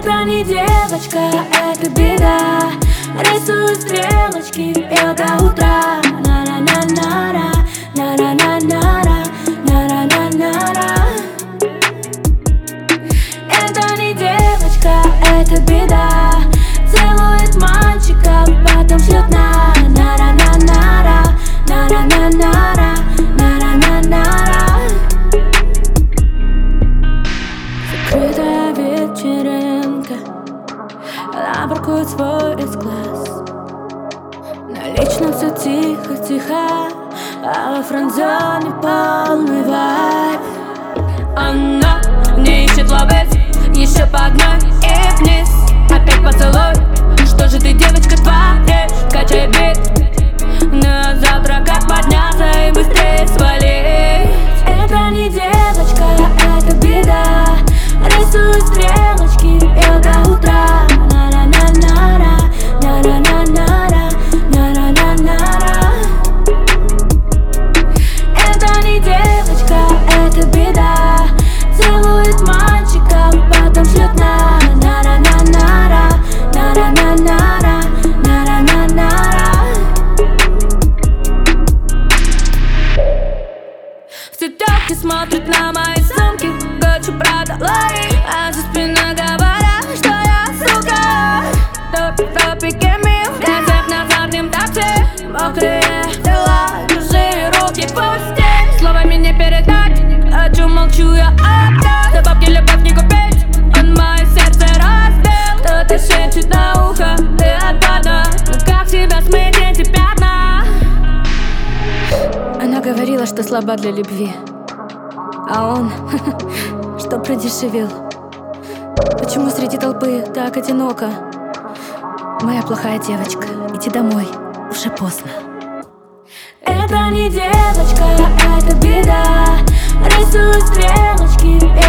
Это не девочка, это беда. Рисую стрелочки, пел до утра. На-на-на-на-ра, на-на-на-на-ра, на-на-на-на-ра. Это не девочка, это беда. Целует мальчика, потом шлет на-на-на-на-ра, на-на-на-на-ра, на-на-на-на-ра. Закрытая вечеринка, она паркует свой S-класс. На личном все тихо-тихо, а во френдзоне полный вайб. Она не ищет ловец, еще по одной и вниз. Опять поцелуй, что же ты, девочка, творишь? Качай бит, на завтра как подняться и быстрее свалить. Это не девочка, это беда. Рисую стрелочки, пел до утра. На-на-на-на-ра, на-на-на-на-ра, на-на-на-на-ра. Это не девочка, это беда. Целует мальчика, потом шлет на-на-на-на-ра, на-на-на-на-ра, на-на-на-на-ра. В сетёвке смотрит на мои сумки, Гуччи, Прада, Лори, а за спиной говорят, что я сука. В топике мил, я на заднем такси. Мокрые тела, чужие руки в пусти. Словами не передать, о чем молчу я опять. За бабки любовь не купить, он мое сердце разбил. Кто-то шепчет на ухо, ты отпада. Но как себя смыть эти пятна? Она говорила, что слаба для любви, а он, что продешевил. Почему среди толпы так одиноко? Моя плохая девочка, иди домой, уже поздно. Это не девочка, это беда. Рисую стрелочки,